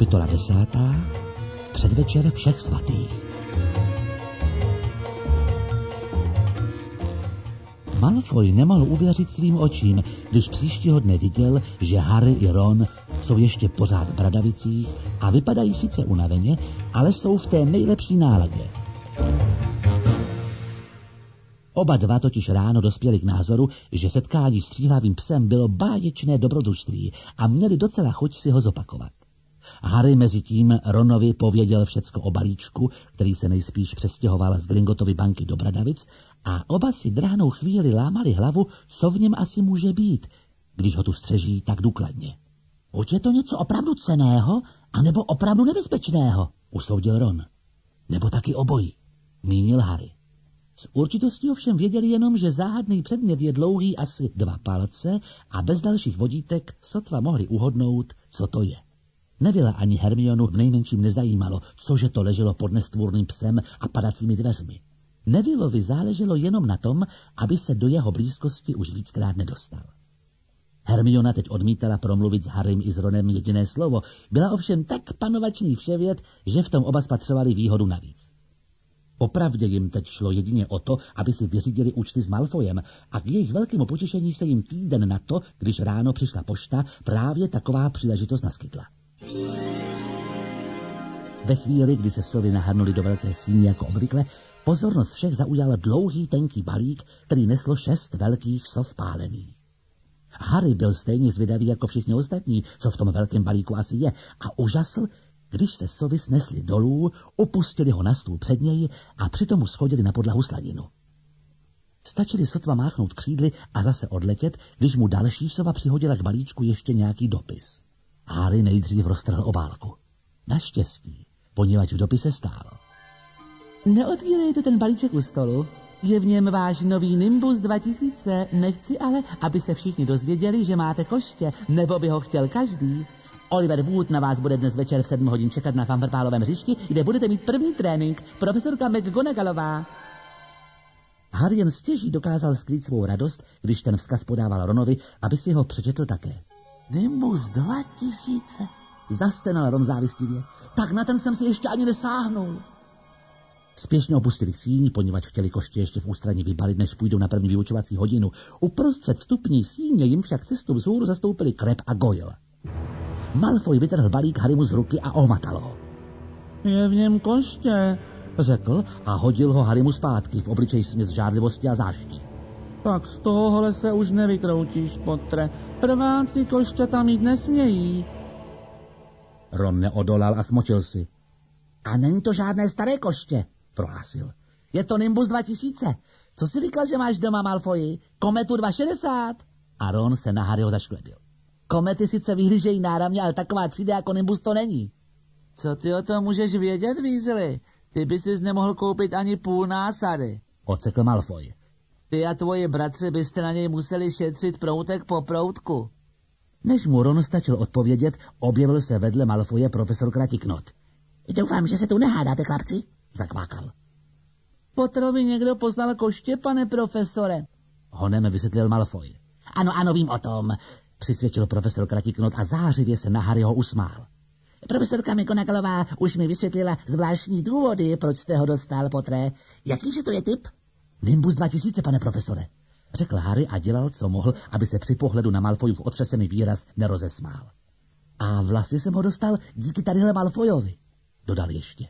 Kapitola 10. Předvečer všech svatých. Malfoy nemohl uvěřit svým očím, když příštího dne viděl, že Harry i Ron jsou ještě pořád v bradavicích a vypadají sice unaveně, ale jsou v té nejlepší náladě. Oba dva totiž ráno dospěli k názoru, že setkání s Stříhlavým psem bylo báječné dobrodružství a měli docela chuť si ho zopakovat. Harry mezi tím Ronovi pověděl všecko o balíčku, který se nejspíš přestěhoval z Gringottovy banky do Bradavic, a oba si drahnou chvíli lámali hlavu, co v něm asi může být, když ho tu střeží tak důkladně. Buď je to něco opravdu cenného, anebo opravdu nebezpečného, usoudil Ron. Nebo taky obojí, mínil Harry. S určitostí ovšem věděli jenom, že záhadný předmět je dlouhý asi 2 palce a bez dalších vodítek sotva mohli uhodnout, co to je. Nevila ani Hermionu v nejmenším nezajímalo, cože to leželo pod nestvůrným psem a padacími dveřmi. Nevilovi záleželo jenom na tom, aby se do jeho blízkosti už víckrát nedostal. Hermiona teď odmítala promluvit s Harrym i s Ronem jediné slovo, byla ovšem tak panovačný vševěd, že v tom oba spatřovali výhodu navíc. Popravdě jim teď šlo jedině o to, aby si vyřídili účty s Malfoyem, a k jejich velkému potěšení se jim týden na to, když ráno přišla pošta, právě taková příležitost naskytla. Ve chvíli, kdy se sovy nahrnuli do velké síně jako obvykle, pozornost všech zaujal dlouhý tenký balík, který neslo 6 velkých sov pálených. Harry byl stejně zvědavý jako všichni ostatní, co v tom velkém balíku asi je, a užasl, když se sovy snesli dolů, opustili ho na stůl před něj a přitom mu schodili na podlahu slaninu. Stačili sotva máchnout křídly a zase odletět, když mu další sova přihodila k balíčku ještě nějaký dopis. Harry nejdřív roztrhl obálku. Naštěstí, poněvadž v dopise stálo: Neotvírejte ten balíček u stolu. Je v něm váš nový Nimbus 2000. Nechci ale, aby se všichni dozvěděli, že máte koště, nebo by ho chtěl každý. Oliver Wood na vás bude dnes večer v 7 hodin čekat na Fanfrpálovém hřišti, kde budete mít první trénink. Profesorka McGonagallová. Harry jen stěží dokázal skrýt svou radost, když ten vzkaz podával Ronovi, aby si ho přečetl také. Nimbus 2000, zastenal Ron závistivě. Tak na ten jsem si ještě ani nesáhnul. Spěšně opustili síň, poněvadž chtěli koště ještě v ústraní vybalit, než půjdou na první vyučovací hodinu. Uprostřed vstupní síně jim však cestu vzhůru zastoupili Crabbe a Goyle. Malfoy vytrhl balík Harrymu z ruky a ohmatal ho. Je v něm koště, řekl a hodil ho Harrymu zpátky, v obličeji směs žárlivosti a záští. Tak z tohohle se už nevykroutíš, Potre. Prváci košťata mít nesmějí. Ron neodolal a smočil si. A není to žádné staré koště, prohlásil. Je to Nimbus 2000. Co jsi říkal, že máš doma, Malfoyi? Kometu 260? A Ron se na Harryho zašklebil. Komety sice vyhlížejí náramně, ale taková třída jako Nimbus to není. Co ty o tom můžeš vědět, Weasley? Ty by sis nemohl koupit ani půl násady, ocekl Malfoy. Ty a tvoji bratři byste na něj museli šetřit proutek po proutku. Než mu Ron stačil odpovědět, objevil se vedle Malfoje profesor Kratiknot. Doufám, že se tu nehádáte, chlapci, zakvákal. Potterovi někdo poslal koště, pane profesore, honem vysvětlil Malfoy. Ano, vím o tom, přisvědčil profesor Kratiknot a zářivě se na Harryho usmál. Profesorka McGonagallová už mi vysvětlila zvláštní důvody, proč jste ho dostal, Pottere. Jakýže to je typ? Nimbus 2000, pane profesore, řekl Harry a dělal, co mohl, aby se při pohledu na Malfoyův otřesený výraz nerozesmál. A vlastně jsem ho dostal díky tadyhle Malfoyovi, dodal ještě.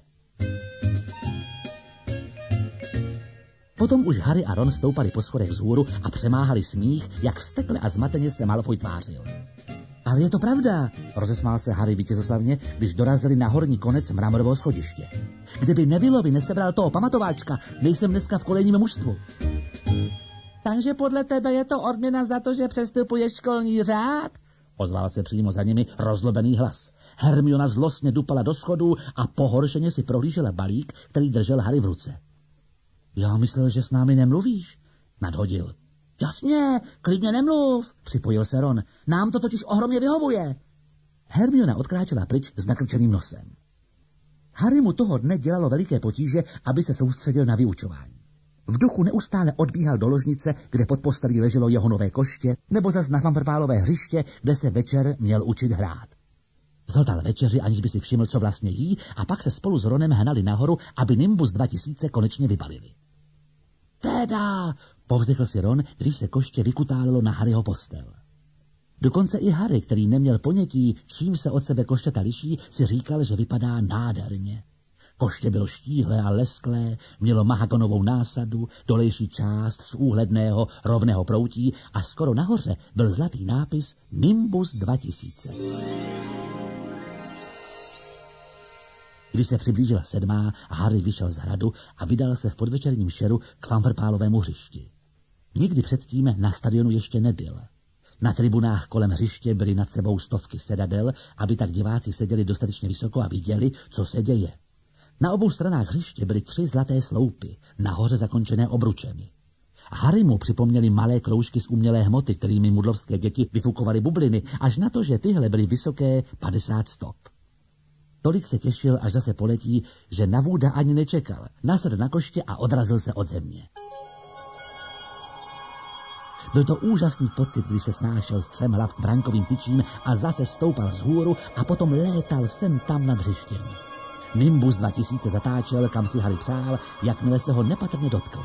Potom už Harry a Ron stoupali po schodech vzhůru a přemáhali smích, jak vztekle a zmateně se Malfoy tvářil. Ale je to pravda, rozesmál se Harry vítězoslavně, když dorazili na horní konec mramorového schodiště. Kdyby Nevillovi nesebral toho pamatováčka, nejsem dneska v kolejním mužstvu. Takže podle tebe je to odměna za to, že přestupuješ školní řád? Ozval se přímo za nimi rozlobený hlas. Hermiona zlostně dupala do schodů a pohoršeně si prohlížela balík, který držel Harry v ruce. Já myslel, že s námi nemluvíš, nadhodil. Jasně, klidně nemluv, připojil se Ron. Nám to totiž ohromně vyhovuje. Hermiona odkráčela pryč s nakrčeným nosem. Harry mu toho dne dělalo veliké potíže, aby se soustředil na vyučování. V duchu neustále odbíhal do ložnice, kde pod postelí leželo jeho nové koště, nebo zas na Fanfrpálové hřiště, kde se večer měl učit hrát. Zhltal večeři, aniž by si všiml, co vlastně jí, a pak se spolu s Ronem hnali nahoru, aby Nimbus 2000 konečně vybalili. Teda, povzdechl si Ron, když se koště vykutálelo na Harryho postel. Dokonce i Harry, který neměl ponětí, čím se od sebe košťata liší, si říkal, že vypadá nádherně. Koště bylo štíhlé a lesklé, mělo mahagonovou násadu, dolejší část z úhledného rovného proutí a skoro nahoře byl zlatý nápis Nimbus 2000. Když se přiblížila 7, Harry vyšel z hradu a vydal se v podvečerním šeru k Flamverpálovému hřišti. Nikdy předtím na stadionu ještě nebyl. Na tribunách kolem hřiště byly nad sebou stovky sedadel, aby tak diváci seděli dostatečně vysoko a viděli, co se děje. Na obou stranách hřiště byly 3 zlaté sloupy, nahoře zakončené obručemi. Harry mu připomněli malé kroužky z umělé hmoty, kterými mudlovské děti vyfukovaly bubliny, až na to, že tyhle byly vysoké 50 stop. Tolik se těšil, až zase poletí, že na Wooda ani nečekal. Nasedl na koště a odrazil se od země. Byl to úžasný pocit, když se snášel z 3 hlav brankovým tyčím a zase stoupal vzhůru a potom létal sem tam nad hřištěm. Nimbus 2000 zatáčel, kam si Harry přál, jakmile se ho nepatrně dotkl.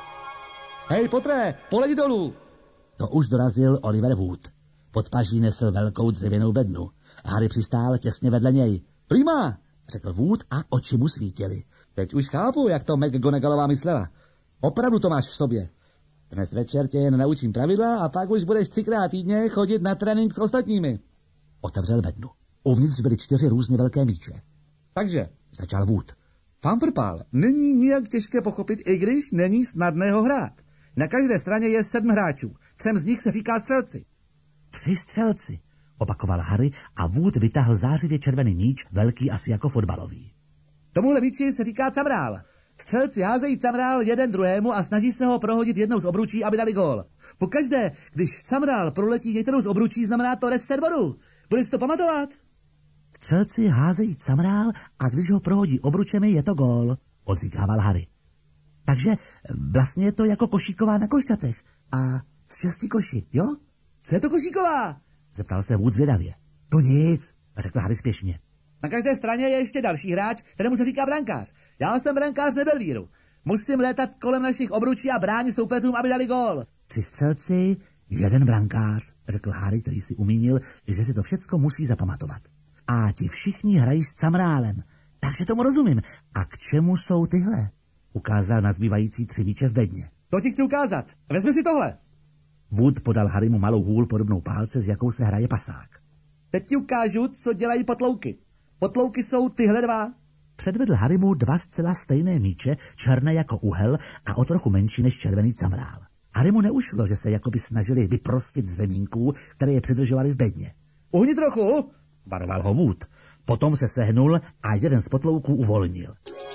Hej, Pottere, poleď dolů! To už dorazil Oliver Wood. Pod paží nesl velkou dřevěnou bednu. Harry přistál těsně vedle něj. Prima, řekl Wood a oči mu svítily. Teď už chápu, jak to McGonagallová myslela. Opravdu to máš v sobě. Dnes večer tě jen naučím pravidla a pak už budeš 3krát týdně chodit na trénink s ostatními. Otevřel bednu. Uvnitř byly 4 různě velké míče. Takže, začal Wood. Flamverpál není nijak těžké pochopit, i když není snadné ho hrát. Na každé straně je 7 hráčů. 3 z nich se říká střelci. 3 střelci, opakoval Harry a Wood vytáhl zářivě červený míč, velký asi jako fotbalový. Tomuhle míči se říká camrál. Střelci házejí camrál jeden druhému a snaží se ho prohodit jednou z obručí, aby dali gól. Pokaždé, když camrál proletí některou z obručí, znamená to reset bodu. Budeš si to pamatovat? Střelci házejí camrál a když ho prohodí obručemi, je to gól, odříkával Harry. Takže vlastně je to jako košíková na košťatech a z 6 koši, jo? Co je to košíková? Zeptal se Wood zvědavě. To nic, řekl Harry spěšně. Na každé straně je ještě další hráč, kterému se říká brankář. Já jsem brankář Nebelvíru. Musím létat kolem našich obručí a bránit soupeřům, aby dali gól. 3 střelci, 1 brankář, řekl Harry, který si umínil, že si to všecko musí zapamatovat. A ti všichni hrají s camrálem, takže tomu rozumím. A k čemu jsou tyhle? Ukázal na zbývající 3 míče v bedně. To ti chci ukázat. Vezmi si tohle. Wood podal Harrymu malou hůl podobnou pálce, s jakou se hraje pasák. Teď ti ukážu, co dělají potlouky. Potlouky jsou tyhle 2. Předvedl Harrymu 2 zcela stejné míče, černé jako uhel a o trochu menší než červený camrál. Harrymu neušlo, že se jakoby snažili vyprostit z řemínků, které je přidržovaly v bedně. Uhni trochu, varoval ho Wood. Potom se sehnul a jeden z potlouků uvolnil.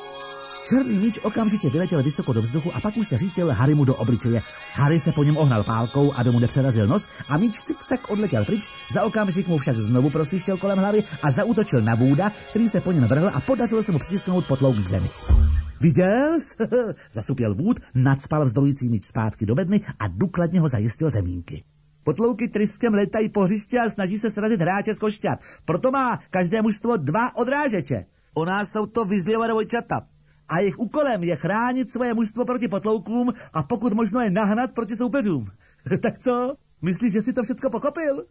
Černý míč okamžitě vyletěl vysoko do vzduchu a pak už se řítil Harrymu do obličeje. Harry se po něm ohnal pálkou, aby mu nepřerazil nos a míč cikcak odletěl pryč, za okamžik mu však znovu prosvištěl kolem hlavy a zaútočil na Wooda, který se po něm vrhl a podařilo se mu přitisknout potlouk k zemi. Viděl jsi? Zasupěl Wood, nacpal vzdorující míč zpátky do bedny a důkladně ho zajistil řemínky. Potlouky tryskem letají po hřiště a snaží se srazit hráče z košťat. Proto má každé mužstvo 2 odrážeče. U nás jsou to Weasleyova dvojčata. A jejich úkolem je chránit svoje mužstvo proti potloukům a pokud možno je nahnat proti soupeřům. Tak co? Myslíš, že si to všecko pochopil?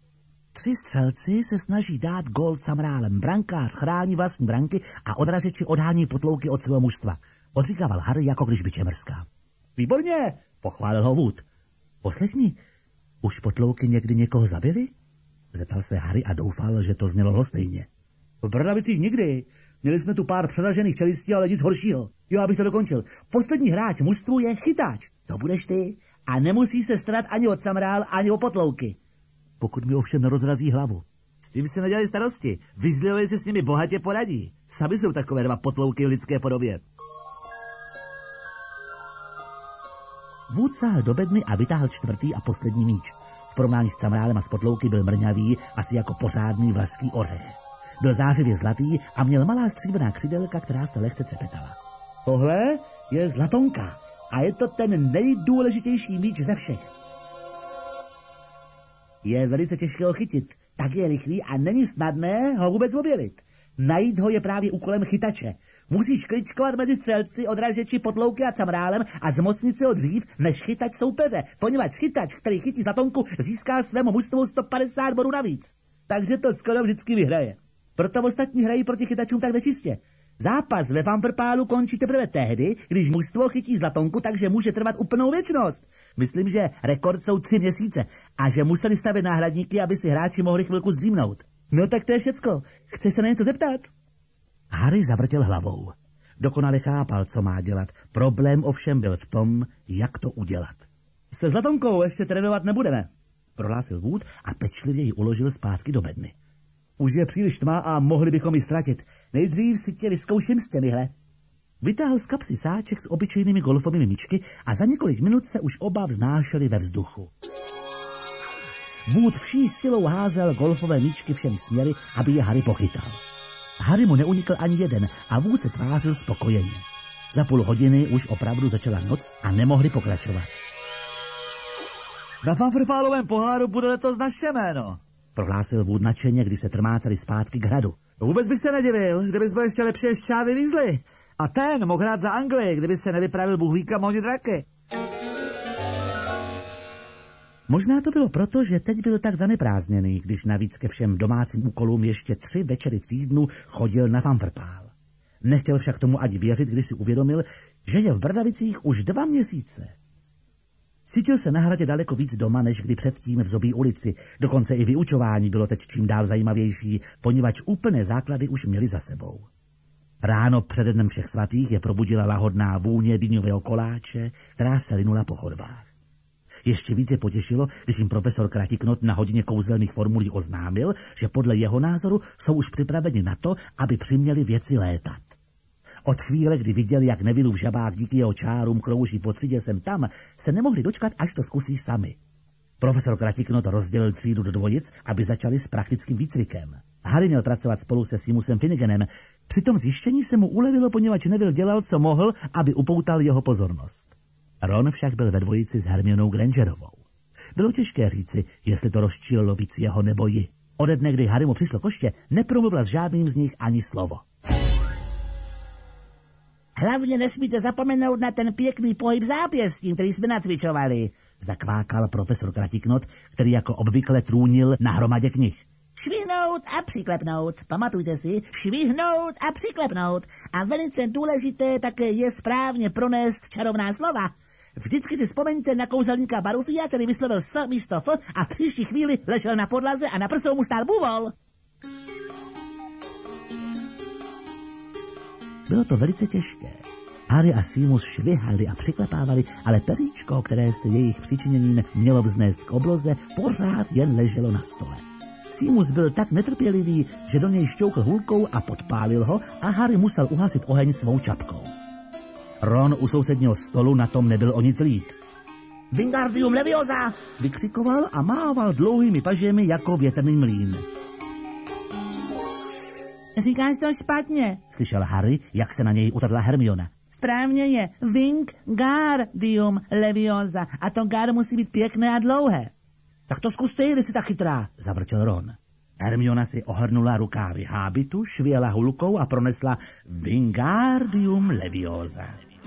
3 střelci se snaží dát gól camrálem. Brankář chrání vlastní branky a odražeči odhání potlouky od svého mužstva. Odříkával Harry, jako když by čemrská. Výborně, pochválil ho Wood. Poslechni, už potlouky někdy někoho zabili? Zeptal se Harry a doufal, že to znělo lhostejně. V Brdavicích nikdy. Měli jsme tu pár přeražených čelistí, ale nic horšího. Jo, abych to dokončil. Poslední hráč mužstvu je chytáč. To budeš ty. A nemusí se starat ani o camrál, ani o potlouky. Pokud mi ovšem nerozrazí hlavu. S tím si nedělali starosti. Weasleyové si s nimi bohatě poradí. Sami jsou takové 2 potlouky v lidské podobě. Wood sáhl do bedny a vytáhl 4. a poslední míč. V porovnání s camrálem a s potlouky byl mrňavý, asi jako pořádný vlašský ořech. Byl zářivě zlatý a měl malá stříbrná křidelka, která se lehce třepetala. Tohle je zlatonka a je to ten nejdůležitější míč ze všech. Je velice těžké ho chytit, tak je rychlý a není snadné ho vůbec objevit. Najít ho je právě úkolem chytače. Musíš kličkovat mezi střelci, odražeči, potlouky a camrálem a zmocnit se ho dřív, než chytač soupeře, poněvadž chytač, který chytí zlatonku, získá svému mužstvu 150 bodů navíc. Takže to skoro vždycky vyhraje. Proto ostatní hrají proti chytačům tak nečistě. Zápas ve Vampirpálu končí teprve tehdy, když mužstvo chytí zlatonku, takže může trvat úplnou věčnost. Myslím, že rekord jsou 3 měsíce a že museli stavět náhradníky, aby si hráči mohli chvilku zdřímnout. No tak to je všecko. Chceš se na něco zeptat? Harry zavrtěl hlavou. Dokonale chápal, co má dělat. Problém ovšem byl v tom, jak to udělat. Se zlatonkou ještě trénovat nebudeme, prohlásil Wood a pečlivě ji uložil zpátky do bedny. Už je příliš tma a mohli bychom ji ztratit. Nejdřív si tě vyzkouším s těmihle. Vytáhl z kapsy sáček s obyčejnými golfovými míčky a za několik minut se už oba vznášeli ve vzduchu. Wood vší silou házel golfové míčky všem směry, aby je Harry pochytal. Harry mu neunikl ani jeden a Wood se tvářil spokojeně. Za půl hodiny už opravdu začala noc a nemohli pokračovat. Na Vampirpálovém poháru bude letos naše jméno, prohlásil Wood nadšeně, když se trmáceli zpátky k hradu. Vůbec bych se nedivil, kdyby jsme ještě lepší než Charlie Weasley. A ten mohl hrát za Anglii, kdyby se nevypravil bůhvíka Moni draky. Možná to bylo proto, že teď byl tak zaneprázdněný, když navíc ke všem domácím úkolům ještě 3 večery v týdnu chodil na Vampirpál. Nechtěl však tomu ani věřit, když si uvědomil, že je v Brdavicích už 2 měsíce. Cítil se na hradě daleko víc doma, než kdy předtím v Zobí ulici. Dokonce i vyučování bylo teď čím dál zajímavější, poněvadž úplné základy už měli za sebou. Ráno přede dnem všech svatých je probudila lahodná vůně dyňového koláče, která se linula po chodbách. Ještě více potěšilo, když jim profesor Kratiknot na hodině kouzelných formulí oznámil, že podle jeho názoru jsou už připraveni na to, aby přiměli věci létat. Od chvíle, kdy viděli, jak Nevillův žabák díky jeho čárům krouží po třídě sem tam, se nemohli dočkat, až to zkusí sami. Profesor Kratiknot rozdělil třídu do dvojic, aby začali s praktickým výcvikem. Harry měl pracovat spolu se Seamusem Finneganem. Při tom zjištění se mu ulevilo, poněvadž Neville dělal, co mohl, aby upoutal jeho pozornost. Ron však byl ve dvojici s Hermionou Grangerovou. Bylo těžké říci, jestli to rozčílilo víc jeho nebo ji. Ode dne, kdy Harry mu přišlo koště, nepromluvila s žádným z nich ani slovo. Hlavně nesmíte zapomenout na ten pěkný pohyb zápěstím, který jsme nacvičovali, zakvákal profesor Kratiknot, který jako obvykle trůnil na hromadě knih. Švihnout a přiklepnout. Pamatujte si, švihnout a přiklepnout. A velice důležité také je správně pronést čarovná slova. Vždycky si vzpomeňte na kouzelníka Barufia, který vyslovil S místo F a v příští chvíli ležel na podlaze a na prsou mu stál bůvol. Bylo to velice těžké. Harry a Seamus švihali a přiklepávali, ale peříčko, které se jejich přičiněním mělo vznést k obloze, pořád jen leželo na stole. Seamus byl tak netrpělivý, že do něj šťoukl hůlkou a podpálil ho a Harry musel uhasit oheň svou čapkou. Ron u sousedního stolu na tom nebyl o nic líp. Wingardium Leviosa! Vykřikoval a mával dlouhými pažemi jako větrný mlýn. Říkáš to špatně, slyšel Harry, jak se na něj utrhla Hermiona. Správně je Wingardium Leviosa a to gar musí být pěkné a dlouhé. Tak to zkuste, jestli jsi tak chytrá, zavrčel Ron. Hermiona si ohrnula rukávy hábitu, švěla hulkou a pronesla Wingardium Leviosa.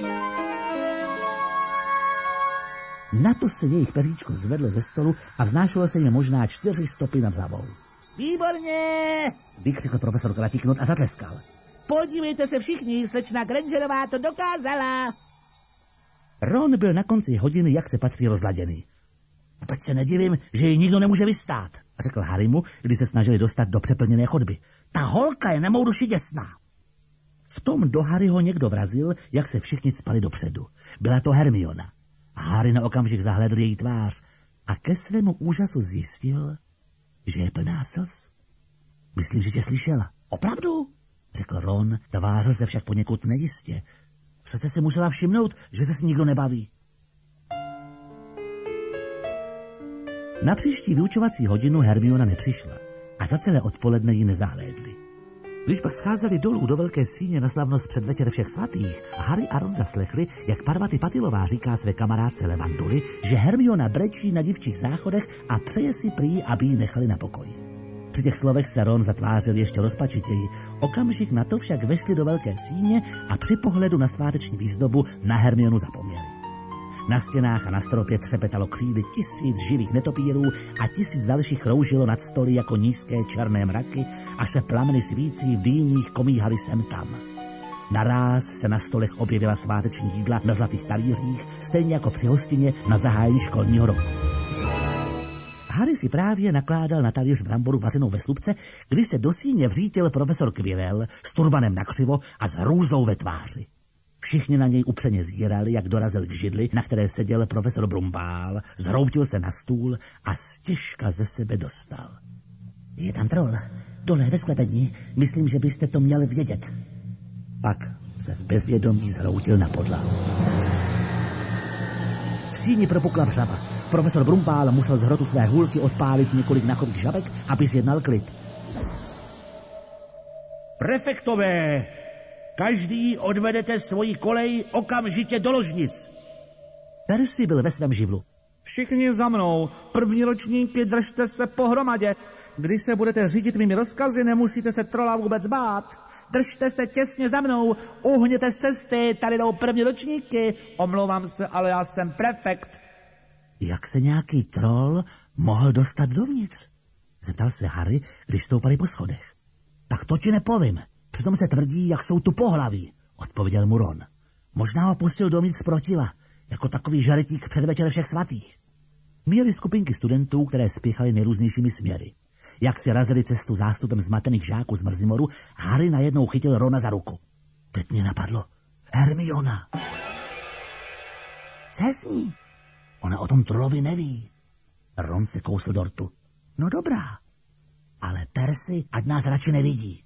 Na to se jejich peříčko zvedlo ze stolu a vznášelo se jim možná 4 stopy nad hlavou. Výborně, vykřikl profesor Kratiknot a zatleskal. Podívejte se všichni, slečna Grangerová to dokázala. Ron byl na konci hodiny, jak se patří, rozladěný. A teď se nedivím, že ji nikdo nemůže vystát, řekl Harrymu, když se snažili dostat do přeplněné chodby. Ta holka je na mou duši děsná. V tom do Harryho někdo vrazil, jak se všichni cpali dopředu. Byla to Hermiona. Harry na okamžik zahlédl její tvář a ke svému úžasu zjistil, že je plná slz. Myslím, že tě slyšela. Opravdu? Řekl Ron, tvářil se však poněkud nejistě. Přece si musela všimnout, že se s nikdo nebaví. Na příští vyučovací hodinu Hermiona nepřišla a za celé odpoledne ji nezahlédli. Když pak scházeli dolů do velké síně na slavnost předvečer všech svatých, Harry a Ron zaslechli, jak Parvati Patilová říká své kamarádce Levanduli, že Hermiona brečí na dívčích záchodech a přeje si prý, aby ji nechali na pokoji. Při těch slovech se Ron zatvářil ještě rozpačitěji. Okamžik na to však vešli do velké síně a při pohledu na sváteční výzdobu na Hermionu zapomněli. Na stěnách a na stropě třepetalo křídy 1000 živých netopírů a 1000 dalších kroužilo nad stoly jako nízké černé mraky, až se plameny svící v dýních komíhaly sem tam. Naráz se na stolech objevila sváteční jídla na zlatých talířích, stejně jako při hostině na zahájení školního roku. Harry si právě nakládal na talíř bramboru vařenou ve slupce, kdy se do síně vřítil profesor Quirrell s turbanem nakřivo a s hrůzou ve tváři. Všichni na něj upřeně zírali, jak dorazil k židli, na které seděl profesor Brumbál, zhroutil se na stůl a stěžka ze sebe dostal. Je tam troll, dole ve sklepení, myslím, že byste to měli vědět. Pak se v bezvědomí zhroutil na podlahu. V síni propukla vřava. Profesor Brumbál musel z hrotu své hůlky odpálit několik nachových žabek, aby zjednal klid. Prefektové, každý odvedete svoji kolej okamžitě do ložnic. Percy byl ve svém živlu. Všichni za mnou, první ročníky, držte se pohromadě. Když se budete řídit mými rozkazy, nemusíte se trola vůbec bát. Držte se těsně za mnou, uhněte z cesty, tady jdou první ročníky. Omlouvám se, ale já jsem prefekt. Jak se nějaký troll mohl dostat dovnitř? Zeptal se Harry, když stoupali po schodech. Tak to ti nepovím. Přitom se tvrdí, jak jsou tu pohlaví, odpověděl mu Ron. Možná ho pustil dovnitř protiva, jako takový žaretík před večer všech svatých. Měli skupinky studentů, které spěchaly nejrůznějšími směry. Jak si razili cestu zástupem zmatených žáků z Mrzimoru, Harry najednou chytil Rona za ruku. Teď mě napadlo. Hermiona. Co s ní? Ona o tom trollovi neví. Ron se kousl do rtu. No dobrá, ale Percy ať nás radši nevidí.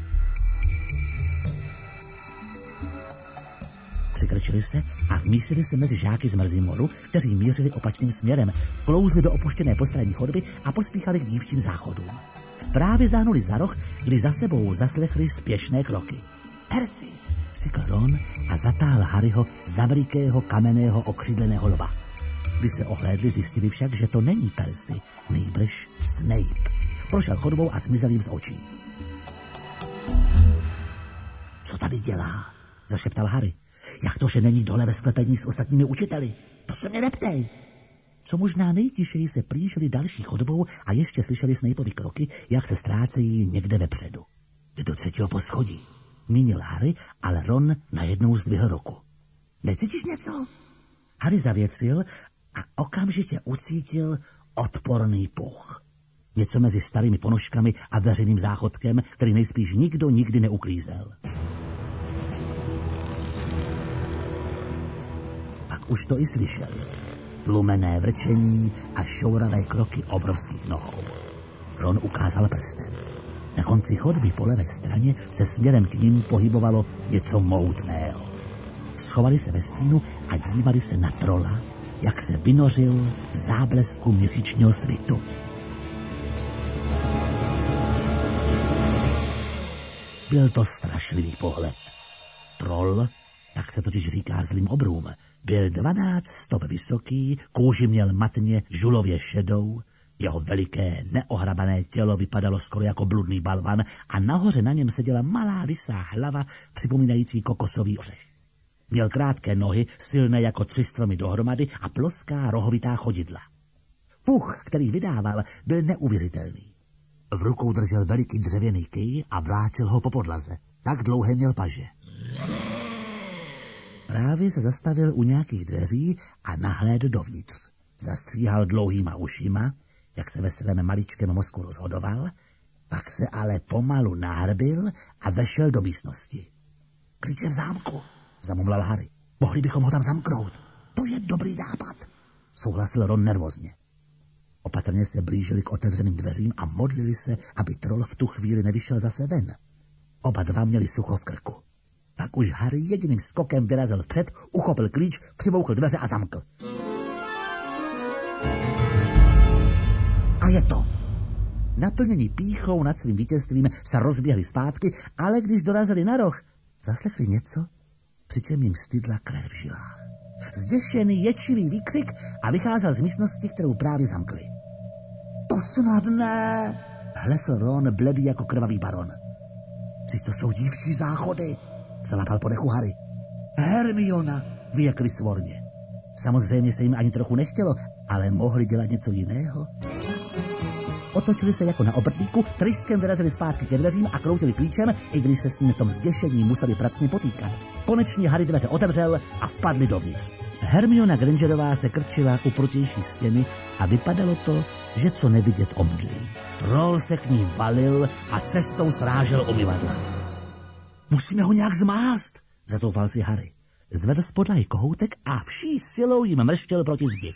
Přikrčili se a vmísili se mezi žáky z Mrzimoru, kteří mířili opačným směrem, klouzli do opuštěné postranní chodby a pospíchali k dívčím záchodům. Právě záhnuli za roh, kdy za sebou zaslechli spěšné kroky. Percy, sykl Ron a zatáhl Harryho za velikého kamenného okřídleného lva. Když se ohlédli, zjistili však, že to není Percy, nejbrž Snape. Prošel chodbou a zmizel jim z očí. Co tady dělá? Zašeptal Harry. Jak to, že není dole ve sklepení s ostatními učiteli? To se mě neptej. Co možná nejtišeji se plížili další chodbou a ještě slyšeli Snapeovi kroky, jak se ztrácejí někde vepředu. Jde do 3. poschodí, mínil Harry, ale Ron najednou zdvihl ruku. Necítíš něco? Harry zavěcil a okamžitě ucítil odporný puch. Něco mezi starými ponožkami a veřejným záchodkem, který nejspíš nikdo nikdy neuklízel. Pak už to i slyšeli. Tlumené vrčení a šouravé kroky obrovských nohou. Ron ukázal prstem. Na konci chodby po levé straně se směrem k nim pohybovalo něco mohutného. Schovali se ve stínu a dívali se na trola, jak se vynořil v záblesku měsíčního svitu. Byl to strašlivý pohled. Troll, jak se totiž říká zlým obrům, byl 12 stop vysoký, kůži měl matně žulově šedou, jeho veliké neohrabané tělo vypadalo skoro jako bludný balvan a nahoře na něm seděla malá lysá hlava připomínající kokosový ořech. Měl krátké nohy, silné jako 3 stromy dohromady a ploská rohovitá chodidla. Puch, který vydával, byl neuvěřitelný. V rukou držel veliký dřevěný kyj a vláčel ho po podlaze. Tak dlouhé měl paže. Právě se zastavil u nějakých dveří a nahlédl dovnitř. Zastříhal dlouhýma ušima, jak se ve svém maličkém mozku rozhodoval, pak se ale pomalu nahrbil a vešel do místnosti. Klíče v zámku, zamumlal Harry. Mohli bychom ho tam zamknout. To je dobrý nápad, souhlasil Ron nervózně. Opatrně se blížili k otevřeným dveřím a modlili se, aby troll v tu chvíli nevyšel zase ven. Oba dva měli sucho v krku. Pak už Harry jediným skokem vyrazil vpřed, uchopil klíč, přibouchl dveře a zamkl. A je to. Naplnění pýchou nad svým vítězstvím se rozběhli zpátky, ale když dorazili na roh, zaslechli něco, přičem jim stydla krev v žilách. Zděšený ječivý výkřik a vycházel z místnosti, kterou právě zamkli. To snad ne, Hlesl Ron bledý jako krvavý baron. Vždyť to jsou dívčí záchody, zalapal po dechu Harry. Hermiona, vyjekli svorně. Samozřejmě se jim ani trochu nechtělo, ale mohli dělat něco jiného. Otočili se jako na obrtlíku, tryskem vyrazili zpátky ke dveřím a kroutili klíčem, i když se s ním v tom zděšení museli pracně potýkat. Konečně Harry dveře otevřel a vpadli dovnitř. Hermiona Grangerová se krčila u protější stěny a vypadalo to, že co nevidět omdlí. Troll se k ní valil a cestou srážel umyvadla. Musíme ho nějak zmást, zazoufal si Harry. Zvedl z podlahy kohoutek a vší silou jim mrštěl proti zdi.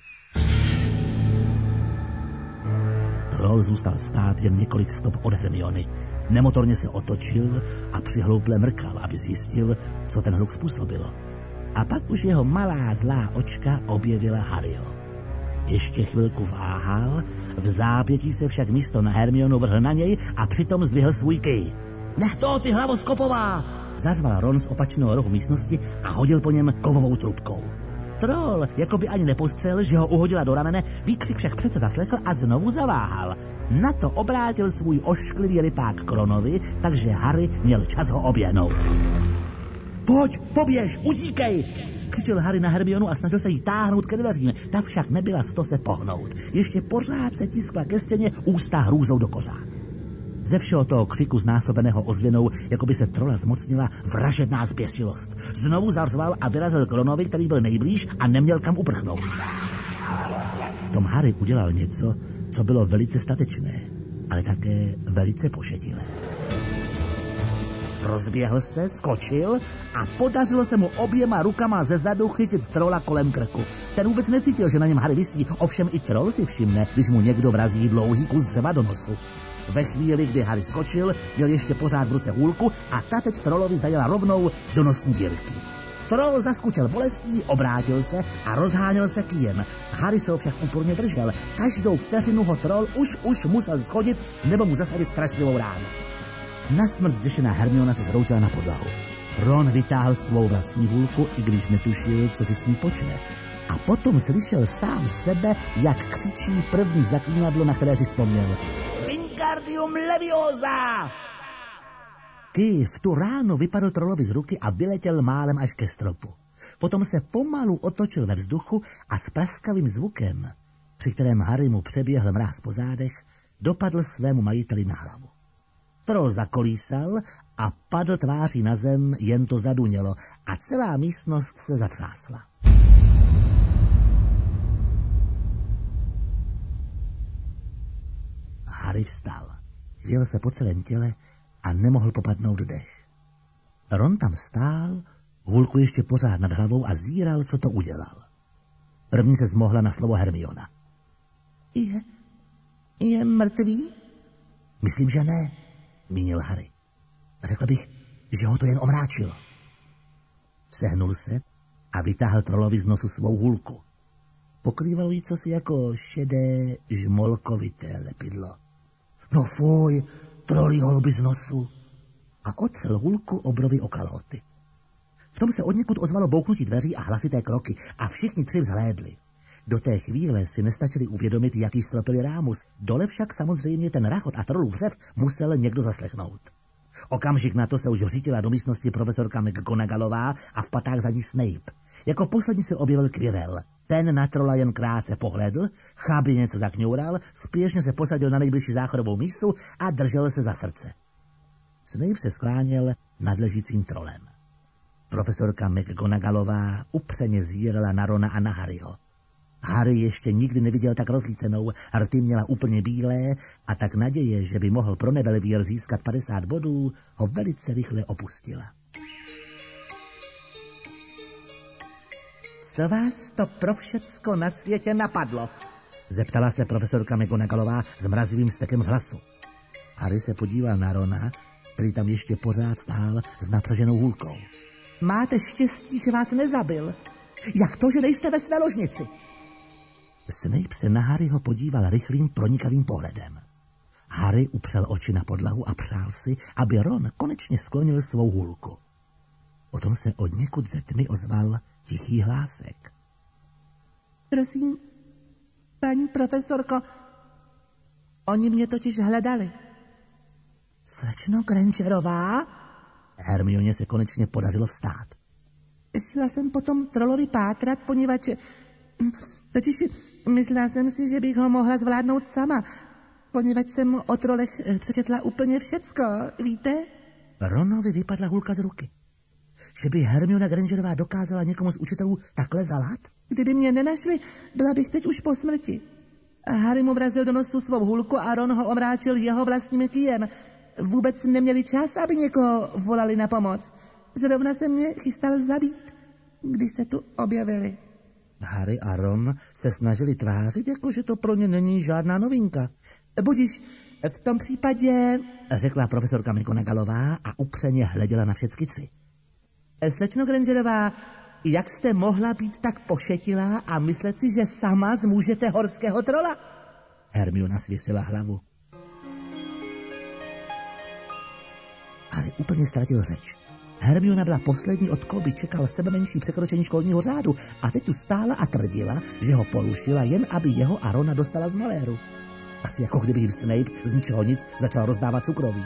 Troll zůstal stát jen několik stop od Hermiony. Nemotorně se otočil a přihlouple mrkal, aby zjistil, co ten hluk způsobilo. A pak už jeho malá zlá očka objevila Harryho. Ještě chvilku váhal, v zápětí se však místo na Hermionu vrhl na něj a přitom zdvihl svůj kij. Nech to, ty hlavoskopová! Zařval Ron z opačného rohu místnosti a hodil po něm kovovou trubkou. Troll, jako by ani nepostřel, že ho uhodila do ramene, výkřik však přece zaslechl a znovu zaváhal. Na to obrátil svůj ošklivý rypák k Ronovi, takže Harry měl čas ho oběhnout. Pojď, poběž, utíkej! Křičel Harry na Hermionu a snažil se jí táhnout ke dveřím. Ta však nebyla sto se pohnout. Ještě pořád se tiskla ke stěně, ústa hrůzou do kořán. Ze všeho toho křiku znásobeného ozvěnou, jako by se trola zmocnila vražedná zběsilost. Znovu zařval a vyrazil k Ronovi, který byl nejblíž a neměl kam uprchnout. V tom Harry udělal něco, co bylo velice statečné, ale také velice pošetilé. Rozběhl se, skočil a podařilo se mu oběma rukama ze zadu chytit trola kolem krku. Ten vůbec necítil, že na něm Harry visí, ovšem i troll si všimne, když mu někdo vrazí dlouhý kus dřeva do nosu. Ve chvíli, kdy Harry skočil, měl ještě pořád v ruce hůlku a ta teď trollovi zajela rovnou do nosní dírky. Troll zaskučel bolestí, obrátil se a rozháněl se kýjem. Harry se ho však úporně držel. Každou vteřinu ho troll už musel schodit nebo mu zasadit strašlivou ránu. Nasmrt zděšená Hermiona se zhroutila na podlahu. Ron vytáhl svou vlastní hůlku, i když netušil, co si s ní počne. A potom slyšel sám sebe, jak křičí první zaklínadlo, na které si vzpomněl. Wingardium Leviosa! Kij v tu ránu vypadl trollovi z ruky a vyletěl málem až ke stropu. Potom se pomalu otočil ve vzduchu a s praskavým zvukem, při kterém Harry mu přeběhl mráz po zádech, dopadl svému majiteli na hlavu. Troll zakolísal a padl tváří na zem, jen to zadunělo a celá místnost se zatřásla. Harry vstal. Chvěl se po celém těle a nemohl popadnout dech. Ron tam stál, hůlku ještě pořád nad hlavou a zíral, co to udělal. První se zmohla na slovo Hermiona. Je mrtvý? Myslím, že ne, mínil Harry. Řekl bych, že ho to jen omráčilo. Sehnul se a vytáhl trollovi z nosu svou hůlku. Pokrývalo jí cosi jako šedé žmolkovité lepidlo. No fuj, trolí holuby z nosu. A otřel hůlku obrovy o kalhoty. V tom se odněkud ozvalo bouchnutí dveří a hlasité kroky a všichni tři vzhlédli. Do té chvíle si nestačili uvědomit, jaký stropili rámus. Dole však samozřejmě ten rachot a trolův řev musel někdo zaslechnout. Okamžik na to se už řítila do místnosti profesorka McGonagallová a v patách za ní Snape. Jako poslední se objevil Quirrell. Ten na trola jen krátce pohledl, chábě něco zakňoural, spěšně se posadil na nejbližší záchodovou místu a držel se za srdce. Snape se skláněl nad ležícím trolem. Profesorka McGonagallová upřeně zírala na Rona a na Harryho. Harry ještě nikdy neviděl tak rozlícenou, rty měla úplně bílé a tak naděje, že by mohl pro Nebelvír získat 50 bodů, ho velice rychle opustila. Co vás to pro všecko na světě napadlo? Zeptala se profesorka McGonagallová s mrazivým stekem v hlasu. Harry se podíval na Rona, který tam ještě pořád stál s napřaženou hůlkou. Máte štěstí, že vás nezabil. Jak to, že nejste ve své ložnici? Snape se na Harryho podíval rychlým pronikavým pohledem. Harry upřel oči na podlahu a přál si, aby Ron konečně sklonil svou hůlku. Potom se odněkud ze tmy ozval tichý hlásek. Prosím, paní profesorko, oni mě totiž hledali. Slečno Grangerová? Hermioně se konečně podařilo vstát. Šla jsem potom trolovi pátrat, poněvadž... Totiž myslela jsem si, že bych ho mohla zvládnout sama, poněvadž jsem o trolech přečetla úplně všecko, víte? Ronovi vypadla hulka z ruky. Že by Hermiona Grangerová dokázala někomu z učitelů takhle zalhat? Kdyby mě nenašli, byla bych teď už po smrti. Harry mu vrazil do nosu svou hulku a Ron ho omráčil jeho vlastním kyjem. Vůbec neměli čas, aby někoho volali na pomoc. Zrovna se mě chystal zabít, když se tu objevili. Harry a Ron se snažili tvářit, jako že to pro ně není žádná novinka. Budiš, v tom případě, řekla profesorka McGonagallová a upřeně hleděla na všecky tři. Slečno Grangerová, jak jste mohla být tak pošetilá a myslet si, že sama zmůžete horského trola? Hermiona svěsila hlavu. Harry úplně ztratil řeč. Hermiona byla poslední, od koho by čekal sebe menší překročení školního řádu a teď tu stála a tvrdila, že ho porušila, jen aby jeho a Rona dostala z maléru. Asi jako kdyby jim Snape z ničeho nic začal rozdávat cukroví.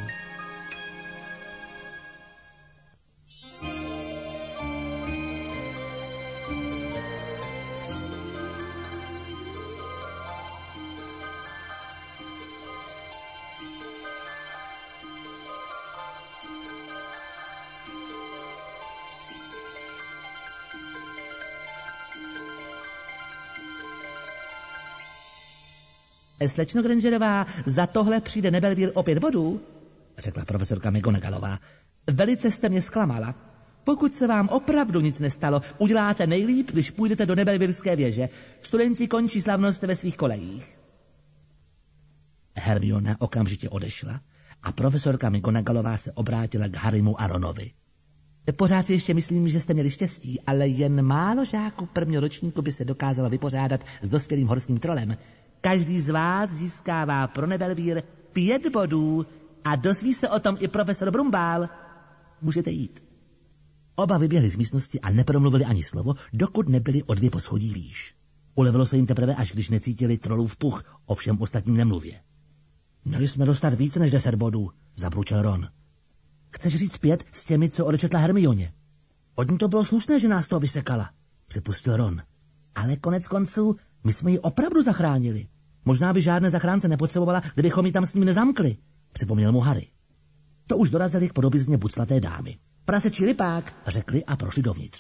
Slečno Grangerová, za tohle přijde Nebelvír o 5 bodů, řekla profesorka McGonagallová. Velice jste mě zklamala. Pokud se vám opravdu nic nestalo, uděláte nejlíp, když půjdete do Nebelvírské věže. Studenti končí slavnost ve svých kolejích. Hermiona okamžitě odešla a profesorka McGonagallová se obrátila k Harrymu a Ronovi. Pořád si ještě myslím, že jste měli štěstí, ale jen málo žáků prvního ročníku by se dokázalo vypořádat s dospělým horským trolem. Každý z vás získává pro Nebelvír 5 bodů a dozví se o tom i profesor Brumbál. Můžete jít. Oba vyběhli z místnosti a nepromluvili ani slovo, dokud nebyli o 2 poschodí výš. Ulevilo se jim teprve, až když necítili trolův puch, o všem ostatním nemluvě. Měli jsme dostat více než 10 bodů, zabručel Ron. Chceš říct 5 s těmi, co odečetla Hermioně? Od ní to bylo slušné, že nás to vysekala, připustil Ron. Ale konec konců my jsme ji opravdu zachránili. Možná by žádné zachránce nepotřebovala, kdybychom ji tam s ním nezamkli, připomněl mu Harry. To už dorazili k podobizně buclaté dámy. Prasečí lipák, řekli a prošli dovnitř.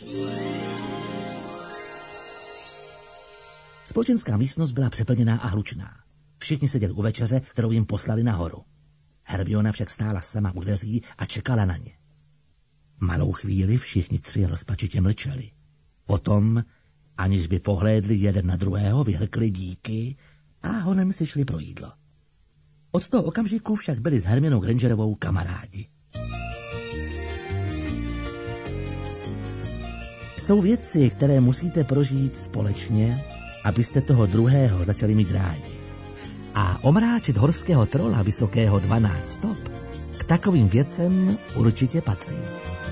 Společenská místnost byla přeplněná a hlučná. Všichni seděli u večeře, kterou jim poslali nahoru. Hermiona však stála sama u dveří a čekala na ně. Malou chvíli všichni 3 rozpačitě mlčeli. Potom, aniž by pohlédli jeden na druhého, vyhrkli díky a honem si šli pro jídlo. Od toho okamžiku však byli s Hermionou Grangerovou kamarádi. Jsou věci, které musíte prožít společně, abyste toho druhého začali mít rádi. A omráčit horského trola vysokého 12 stop k takovým věcem určitě patří.